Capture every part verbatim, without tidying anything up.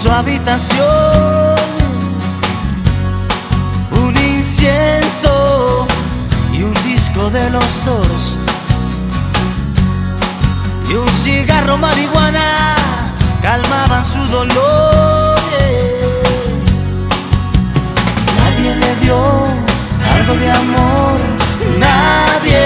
su habitación un incienso y un disco de los Doors y un cigarro marihuana calmaban su dolor. Nadie le dio algo de amor, nadie,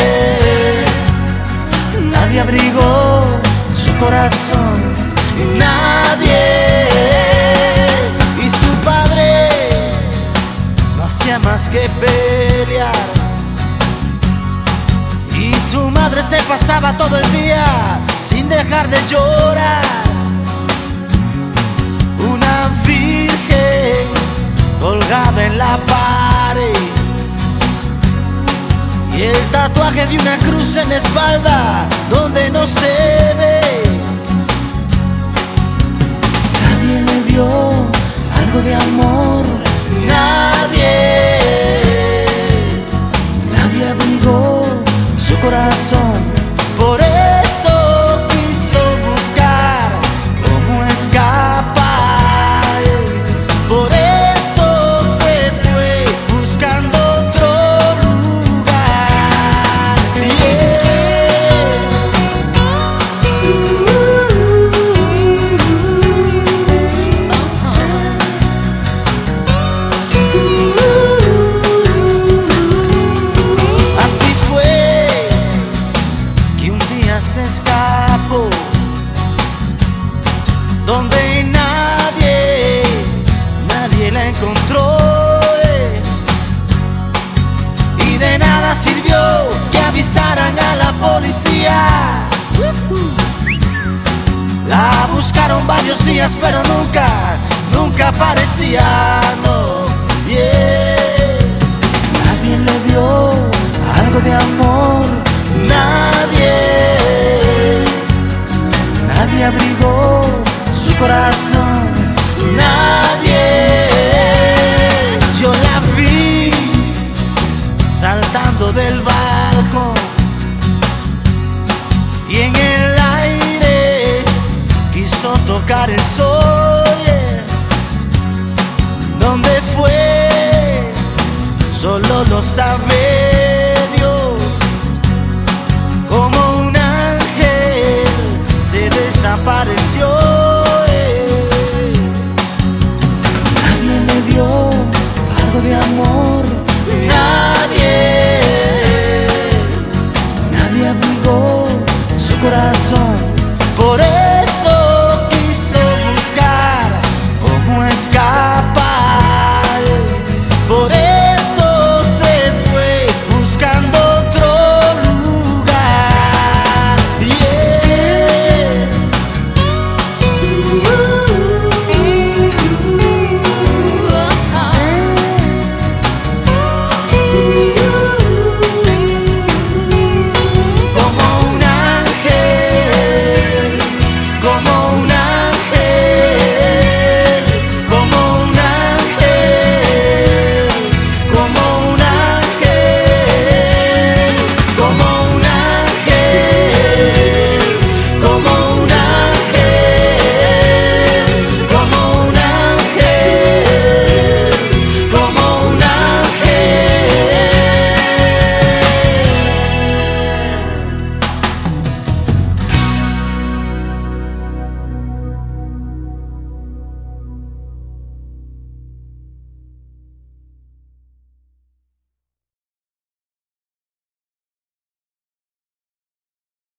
nadie abrigó su corazón, nadie. Y su padre no hacía más que pelear, y su madre se pasaba todo el día sin dejar de llorar. Una virgen colgada en la pared y el tatuaje de una cruz en la espalda donde no se ve. Nadie le dio algo de amor, nadie, nadie abrigó su corazón. Por eso quiso buscar cómo escapar. Por eso se fue buscando otro lugar. Yeah. Así fue que un día se escapó donde nadie, nadie la encontró, eh. Y de nada sirvió que avisaran a la policía. La buscaron varios días pero nunca, nunca aparecía, no, yeah. Nadie le dio algo de amor, nadie, nadie abrigó su corazón, nadie. Yo la vi saltando del balcón y en el aire quiso tocar el sol, yeah. ¿Dónde fue? Solo lo sabe